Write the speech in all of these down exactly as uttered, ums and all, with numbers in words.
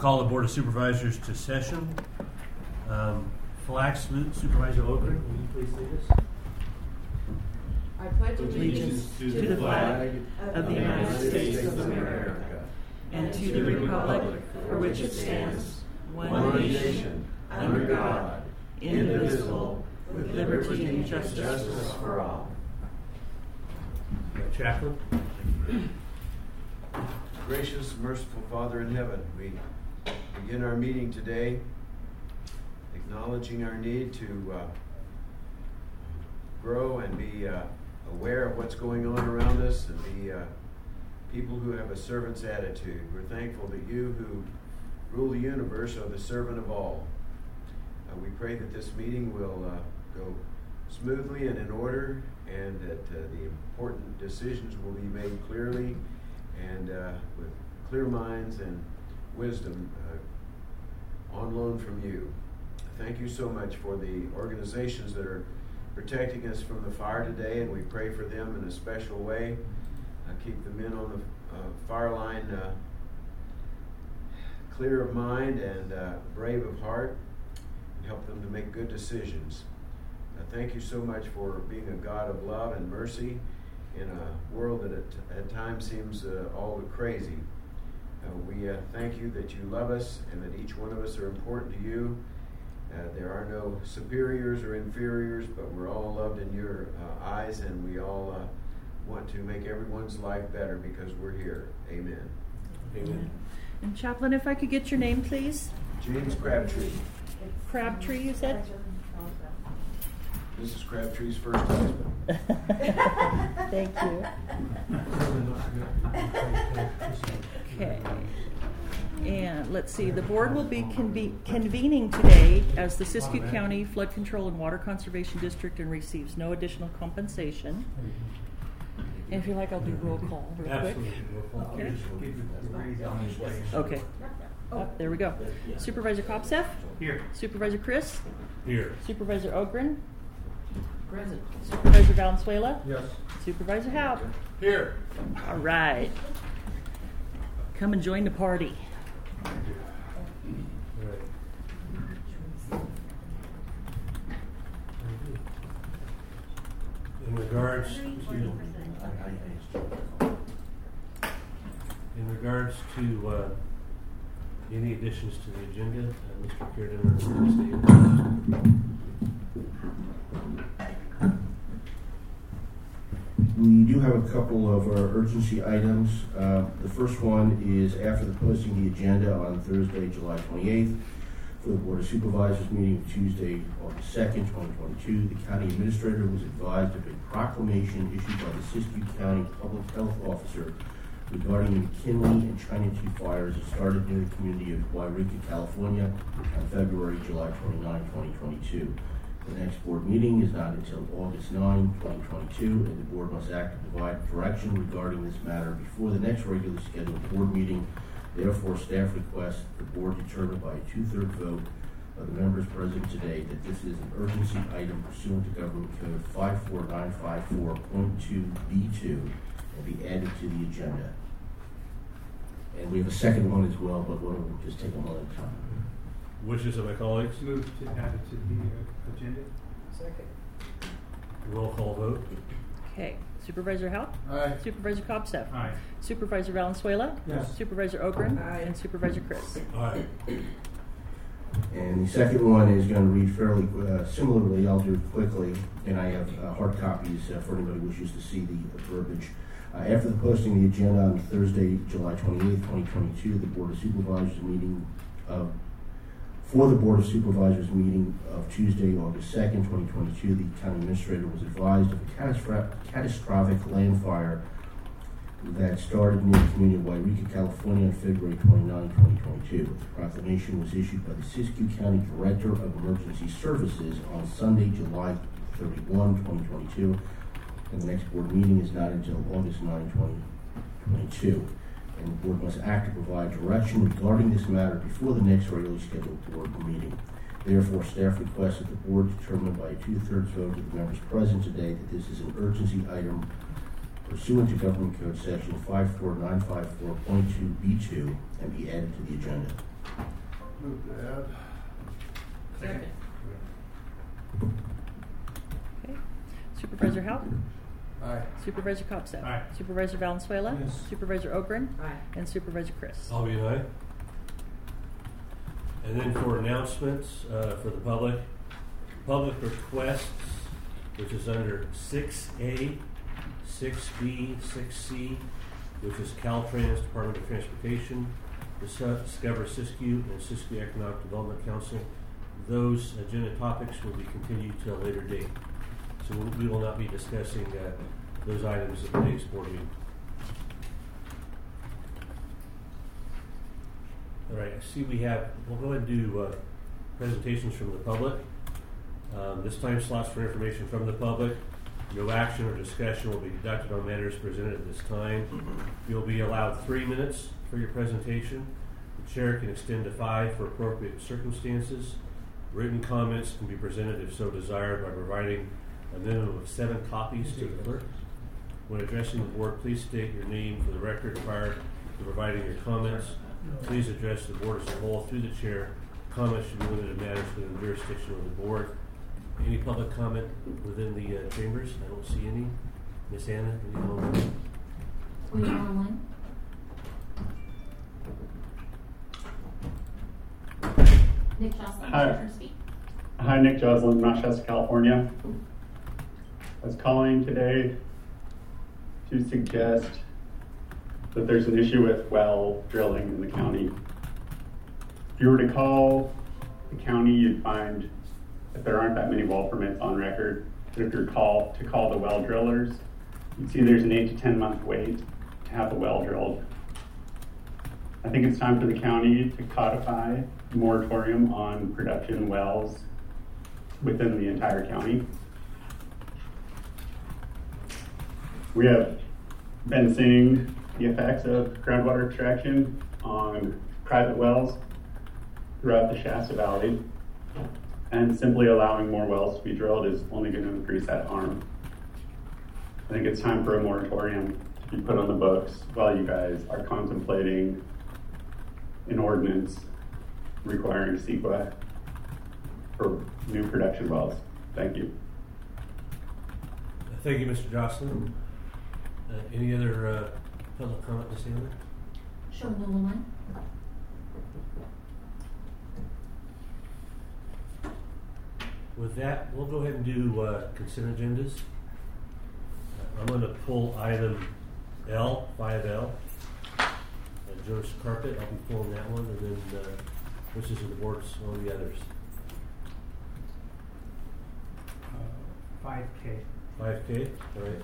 call the Board of Supervisors to session. Um, Flag salute, Supervisor Ogren, will you please lead us? I pledge allegiance to, to the flag of the United States of America and to the republic for which it stands, one nation, under God, indivisible, with liberty and justice for all. Chaplain. Gracious, merciful Father in heaven, we begin our meeting today acknowledging our need to uh, grow and be uh, aware of what's going on around us and be uh, people who have a servant's attitude. We're thankful that you who rule the universe are the servant of all. Uh, we pray that this meeting will uh, go smoothly and in order, and that uh, the important decisions will be made clearly and uh, with clear minds and wisdom uh, on loan from you. Thank you so much for the organizations that are protecting us from the fire today, and we pray for them in a special way. Uh, keep the men on the uh, fire line uh, clear of mind and uh, brave of heart, and help them to make good decisions. Uh, thank you so much for being a God of love and mercy in a world that at, at times seems uh, all but crazy. Uh, we uh, thank you that you love us and that each one of us are important to you. Uh, there are no superiors or inferiors, but we're all loved in your uh, eyes, and we all uh, want to make everyone's life better because we're here. Amen. Amen. And Chaplain, if I could get your name, please. James Crabtree. Crabtree, you said? This is Crabtree's first husband. Thank you. Okay. And let's see, the board will be conve- convening today as the Siskiyou County Flood Control and Water Conservation District and receives no additional compensation. And if you like, I'll do roll call real Absolutely. quick. Okay. Okay. Oh, there we go. Supervisor Kopsef? Here. Supervisor Chris? Here. Supervisor Ogren? Present. Supervisor Valenzuela? Yes. Supervisor Haupt? Here. All right. Come and join the party. In regards to in regards to uh, any additions to the agenda, uh, Mister Kierden, we do have a couple of uh, urgency items. Uh, the first one is after the posting of the agenda on Thursday, July twenty-eighth, for the Board of Supervisors meeting Tuesday, August second, twenty twenty-two, the county administrator was advised of a proclamation issued by the Siskiyou County Public Health Officer regarding the McKinley and Chinatown fires that started near the community of Wairika, California on February, July twenty-ninth, twenty twenty-two. The next board meeting is not until August ninth, twenty twenty-two, and the board must act to provide direction regarding this matter before the next regularly scheduled board meeting. Therefore, staff requests the board determine by a two-thirds vote of the members present today that this is an urgency item pursuant to Government Code five four nine five four point two B two and be added to the agenda. And we have a second one as well, but we'll just take them one at a time. wishes of my colleagues. Move to add it to the uh, agenda. Second. Roll call vote. Okay. Supervisor Haupt? Aye. Supervisor Kopsef? Aye. Supervisor Valenzuela? Yes. Supervisor Ogren? Aye. And Supervisor Chris? Aye. And the second one is going to read fairly uh, similarly. I'll do it quickly, and I have uh, hard copies uh, for anybody who wishes to see the uh, verbiage. Uh, after the posting of the agenda on Thursday, July twenty-eighth, twenty twenty-two, the Board of Supervisors meeting of For the Board of Supervisors meeting of Tuesday, August second, twenty twenty-two, the county administrator was advised of a catastro- catastrophic land fire that started near the community of Wairika, California on February twenty-ninth, twenty twenty-two. The proclamation was issued by the Siskiyou County Director of Emergency Services on Sunday, July thirty-first, twenty twenty-two, and the next board meeting is not until August ninth, twenty twenty-two. And the board must act to provide direction regarding this matter before the next regularly scheduled board meeting. Therefore, staff requests that the board determine by a two-thirds vote of the members present today that this is an urgency item pursuant to Government Code Section five four nine five four point two B two and be added to the agenda. Move to add. Second. Okay. Supervisor Haupt? Aye. Supervisor Kopseth? Aye. Supervisor Valenzuela? Yes. Supervisor Ogren? Aye. And Supervisor Chris? I'll be an aye. And then for announcements uh, for the public, public requests, which is under six A, six B, six C, which is Caltrans, Department of Transportation, Discover Siskiyou, and Siskiyou Economic Development Council. Those agenda topics will be continued to a later date. So we will not be discussing uh, those items at today's board meeting. All right, I see we have, we'll go ahead and do uh, presentations from the public. Um, this time slots for information from the public. No action or discussion will be conducted on matters presented at this time. You'll be allowed three minutes for your presentation. The chair can extend to five for appropriate circumstances. Written comments can be presented if so desired by providing a minimum of seven copies to the clerk. When addressing the board, please state your name for the record prior to providing your comments. Please address the board as a whole through the chair. Comments should be limited to matters within the jurisdiction of the board. Any public comment within the uh, chambers? I don't see any. Miss Anna, any online? We are online. Nick Jocelyn, Hi. pleasure to speak. Hi, Nick Joslin, Mount Shasta, California. I was calling today to suggest that there's an issue with well drilling in the county. If you were to call the county, you'd find that there aren't that many well permits on record. But if you're call, to call the well drillers, you'd see there's an eight to ten month wait to have a well drilled. I think it's time for the county to codify a moratorium on production wells within the entire county. We have been seeing the effects of groundwater extraction on private wells throughout the Shasta Valley, and simply allowing more wells to be drilled is only going to increase that harm. I think it's time for a moratorium to be put on the books while you guys are contemplating an ordinance requiring CEQA for new production wells. Thank you. Thank you, Mister Jocelyn. Uh, any other uh, public comment, Miz Anna? Show no online. With that, we'll go ahead and do uh, consent agendas. Uh, I'm going to pull item L, five L. Uh, Joe's carpet, I'll be pulling that one, and then uh, wishes of the boards on the others. Uh, five K. five K, all right.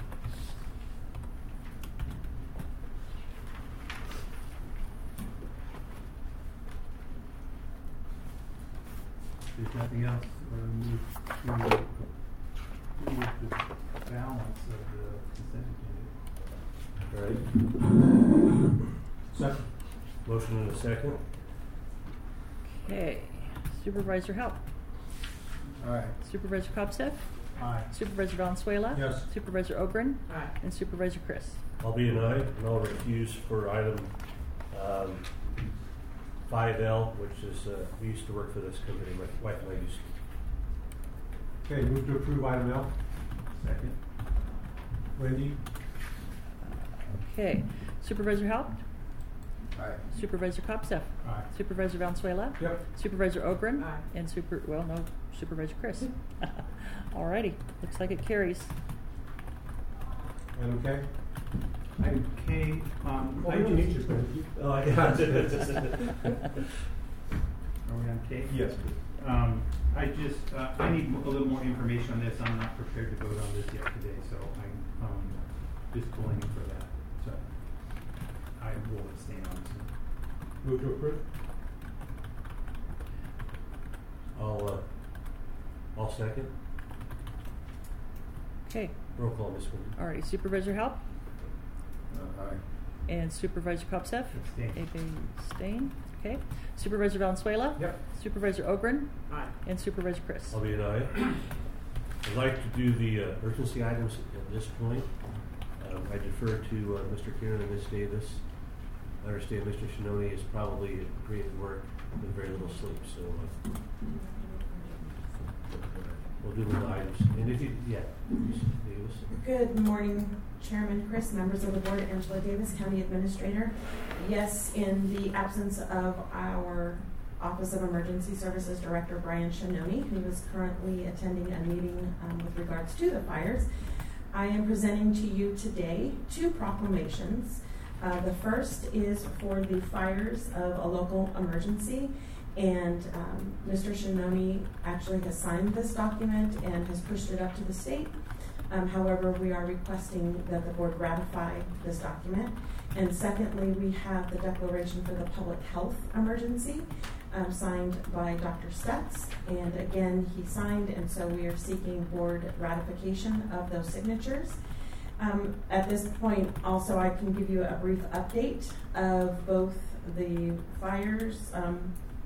There's nothing else, we're going to move to approve the balance of the consent agenda. All right. Second. Motion and a second. Okay. Supervisor Haupt? Aye. Supervisor Kopseth? Aye. Supervisor Valenzuela? Yes. Supervisor Ogren? Aye. And Supervisor Chris? I'll be an aye, and I'll recuse for item um, five L, which is, uh, we used to work for this company, my wife and I used to. Okay, move to approve item L. Second. Wendy? Okay. Supervisor Haupt? Aye. Supervisor Kopseth? Aye. Supervisor Valenzuela? Yep. Supervisor Ogren? Aye. And super, well, no, Supervisor Chris. Alrighty, looks like it carries. Item K? Item K, um, I you just... Oh, I Are we on K? Yes. Um, I just, uh, I need a little more information on this. I'm not prepared to vote on this yet today, so I'm, um, just pulling it for that. So, I will abstain on this one. Move to approve? I'll, uh, I'll second. Okay, Roll call, Miss Wendy. alright, Supervisor Haupt? Uh, aye. And Supervisor Kopseth? Abstain. Abstain, okay. Supervisor Valenzuela? Yep. Supervisor Ogren? Aye. And Supervisor Chris? I'll be an aye. I'd like to do the uh, urgency items at this point. Um, I defer to uh, Mister Kieran and Miz Davis I understand Mister Shannoni is probably at great work with very little sleep, so uh, we'll do the items. And if you, yeah, Miz Davis. Good morning, Chairman Chris, members of the board, Angela Davis, County Administrator. Yes, in the absence of our Office of Emergency Services Director, Brian Shannoni, who is currently attending a meeting um, with regards to the fires, I am presenting to you today two proclamations. Uh, the first is for the fires of a local emergency, and um, Mister Shannoni actually has signed this document and has pushed it up to the state. Um, however, we are requesting that the board ratify this document. And secondly, we have the declaration for the public health emergency, um, signed by Doctor Stutz. And again, he signed, and so we are seeking board ratification of those signatures. Um, at this point, also, I can give you a brief update of both the fires, um,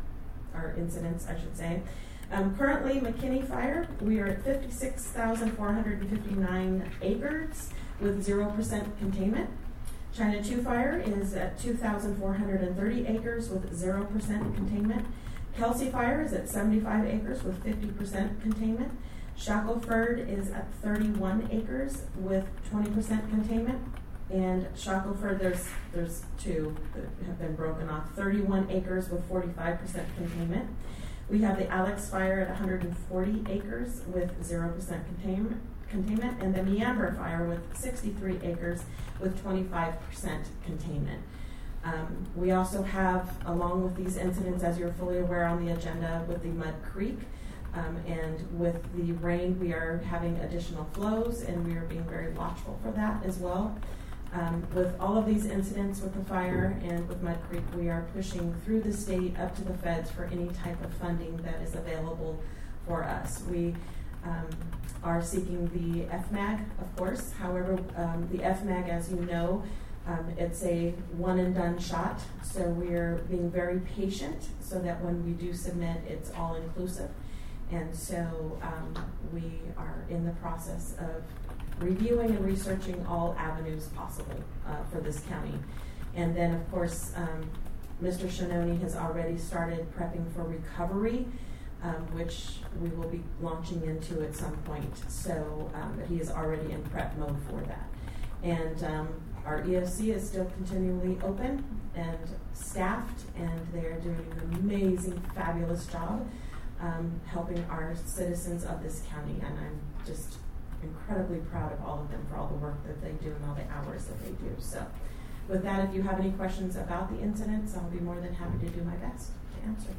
or incidents, I should say. Um, currently, McKinney Fire, we are at fifty-six thousand four hundred fifty-nine acres with zero percent containment. China two Fire is at two thousand four hundred thirty acres with zero percent containment. Kelsey Fire is at seventy-five acres with fifty percent containment. Shackelford is at thirty-one acres with twenty percent containment. And Shackelford, there's there's two that have been broken off. thirty-one acres with forty-five percent containment. We have the Alex Fire at one hundred forty acres with zero percent containment, containment, and the Meamber Fire with sixty-three acres with twenty-five percent containment. Um, we also have, along with these incidents, as you're fully aware on the agenda, with the Mud Creek, um, and with the rain, we are having additional flows, and we are being very watchful for that as well. Um, with all of these incidents with the fire and with Mud Creek, we are pushing through the state up to the feds for any type of funding that is available for us. We um, are seeking the F MAG, of course. However, um, the F MAG, as you know, um, it's a one and done shot. So we're being very patient so that when we do submit, it's all inclusive. And so um, we are in the process of reviewing and researching all avenues possible uh, for this county. And then, of course, um, Mister Shannoni has already started prepping for recovery, um, which we will be launching into at some point. So um, he is already in prep mode for that. And um, our E O C is still continually open and staffed, and they are doing an amazing, fabulous job um, helping our citizens of this county. And I'm just incredibly proud of all of them for all the work that they do and all the hours that they do. So with that, if you have any questions about the incidents, I'll be more than happy to do my best to answer.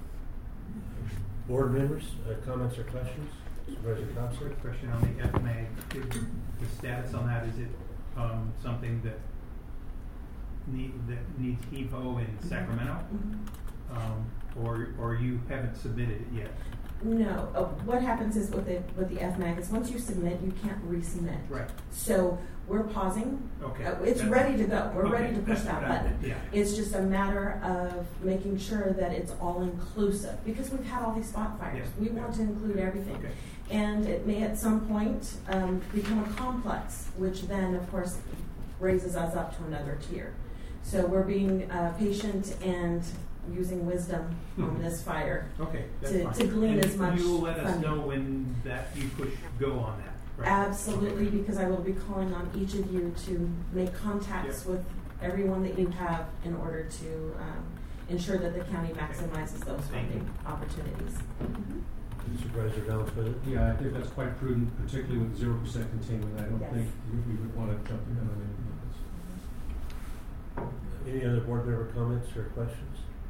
Board members, uh, comments or questions? Supervisor Cobbs? Quick question on the F MAG. The status on that, is it um, something that need, that needs E V O in Sacramento? Mm-hmm. um, or, or you haven't submitted it yet? No. Uh, what happens is with the with the F MAG is once you submit, you can't resubmit. Right. So we're pausing. Okay. Uh, it's That's, ready to go. We're okay, ready to push that's that what I button. did, yeah. It's just a matter of making sure that it's all inclusive because we've had all these spot fires. Yeah. We want to include everything. Okay. And it may at some point um, become a complex, which then, of course, raises us up to another tier. So we're being uh, patient and using wisdom on this fire Okay, that's to, fine. to glean and as much you'll let us funding. know when that you push go on that, right? Absolutely, because I will be calling on each of you to make contacts Yep. with everyone that you have in order to um, ensure that the county maximizes those Thank funding opportunities. Mm-hmm. Supervisor Valenzuela? Yeah, I think that's quite prudent, particularly with zero percent containment. I don't Yes. think we would want to jump the gun on anything like this. Any other board member comments or questions?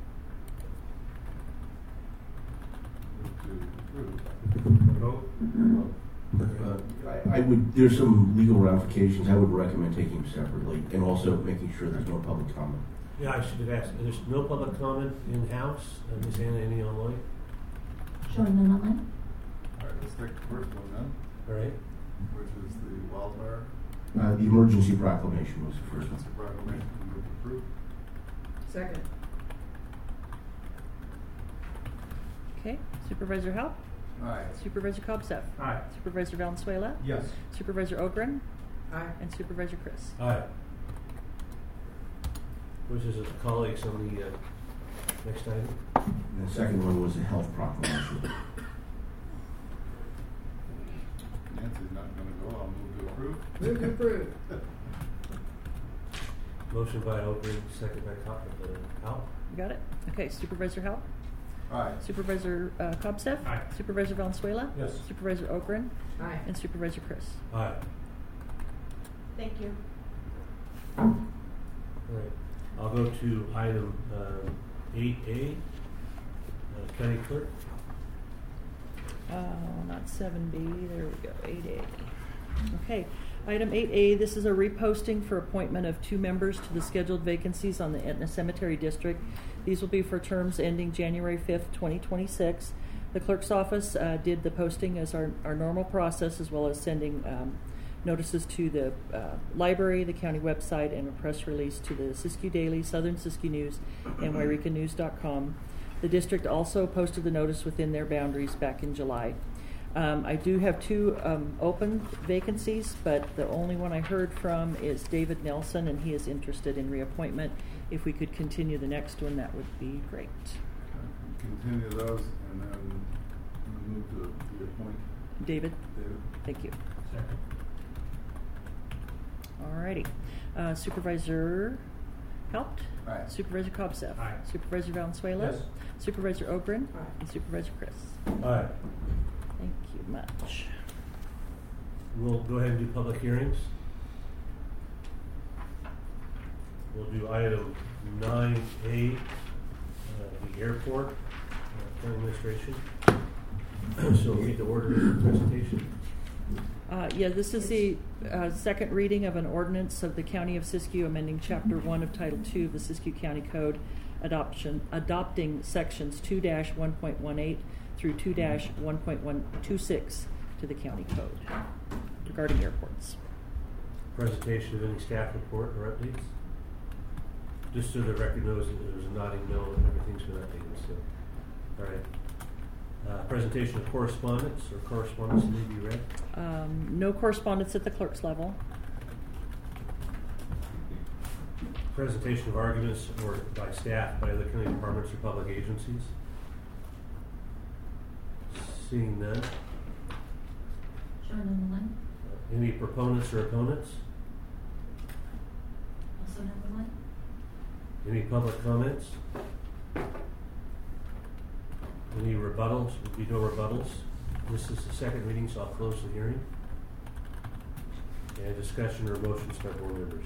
Vote. Uh, I, I would, there's some legal ramifications. I would recommend taking them separately and also making sure there's no public comment. Yeah, I should have asked. There's no public comment in-house. Uh, Miz Anna, any online? Showing none online? All right, let's take the first one then, All right. which is the wildfire Uh, the emergency proclamation was the first one. emergency proclamation. Move to approve. Second. Okay. Supervisor Hal? Aye. Supervisor Cobbs-F? Aye. Supervisor Valenzuela? Yes. Supervisor Ogren? Aye. And Supervisor Chris? Aye. Wishes of colleagues on the uh, next item. And the second one was a health proclamation. Nancy's not gonna go, I'll move to approve. Move to approve. Motion by Ogren, second by Cop, uh, Hal. You got it? Okay, Supervisor Hal? Aye. Supervisor uh, Kobsev? Aye. Supervisor Valenzuela? Yes. Supervisor Ogren? Aye. And Supervisor Chris? Aye. Thank you. All right. I'll go to item um, eight A, uh, County Clerk. Oh, not seven B, there we go, eight A. Okay, item eight A, this is a reposting for appointment of two members to the scheduled vacancies on the Etna Cemetery District. These will be for terms ending January fifth, twenty twenty-six. The clerk's office uh, did the posting as our, our normal process, as well as sending um, notices to the uh, library, the county website, and a press release to the Siskiyou Daily, Southern Siskiyou News, and Wairika News dot com. The district also posted the notice within their boundaries back in July. Um, I do have two um, open vacancies, but the only one I heard from is David Nelson, and he is interested in reappointment. If we could continue the next one, that would be great. Continue those and then move to reappoint David? David. Thank you. Second. Alrighty. Uh, Supervisor Helped? Aye. Supervisor Kobsev? Aye. Supervisor Valenzuela? Yes. Supervisor Ogren? Aye. And Supervisor Chris? Aye. Thank you much. We'll go ahead and do public hearings. We'll do item nine A, uh, the airport, uh, county administration. So read the order of presentation. Uh, yeah, this is the uh, second reading of an ordinance of the County of Siskiyou amending Chapter one of Title two of the Siskiyou County Code, adoption, adopting sections two dash one point one eight through two dash one point one two six to the county code regarding airports. Presentation of any staff report or updates. Just so the record knows that there's a nodding no and everything's been updated. So, all right. Uh, presentation of correspondence or correspondence that need to be read. Um, no correspondence at the clerk's level. Presentation of arguments or by staff by other county departments or public agencies. Seeing none. Showing on the line. Uh, any proponents or opponents? Also have the line. Any public comments? Any rebuttals? Would be no rebuttals. This is the second reading, so I'll close the hearing. And discussion or motions by board members.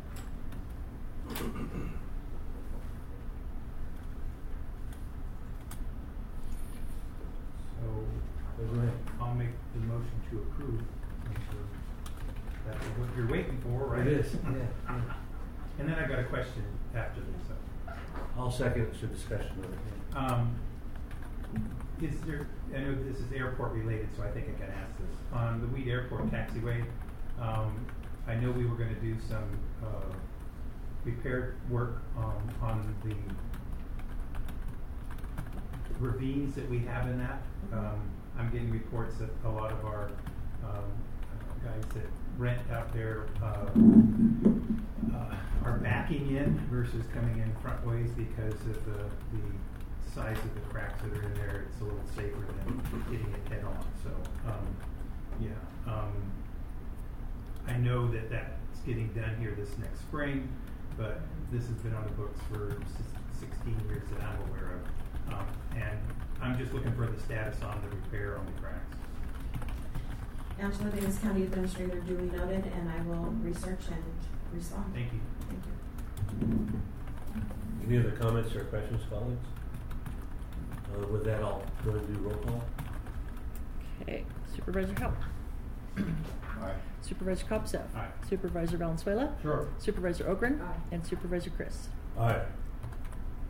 So, Go ahead. I'll make the motion to approve. That's what you're waiting for, right? It is, yeah, yeah. And then I got a question after this. So. I'll second it for discussion on it. Um, is there, I know this is airport related, so I think I can ask this. On the Weed Airport taxiway, um, I know we were going to do some uh, repair work um, on the ravines that we have in that. Um, I'm getting reports that a lot of our um, guys that rent out there uh, uh, are backing in versus coming in front ways because of the, the size of the cracks that are in there. It's a little safer than hitting it head on. So, um, yeah. Um, I know that that's getting done here this next spring, but this has been on the books for sixteen years that I'm aware of. Um, and I'm just looking for the status on the repair on the cracks. Angela Davis, County Administrator, duly noted, and I will research and respond. Thank you. Thank you. Any other comments or questions, colleagues? Uh, with that, I'll go and do roll call. Okay, Supervisor Help. Aye. Supervisor Kobsev. Aye. Supervisor Valenzuela. Sure. Supervisor Ogren. Aye. And Supervisor Chris. Aye.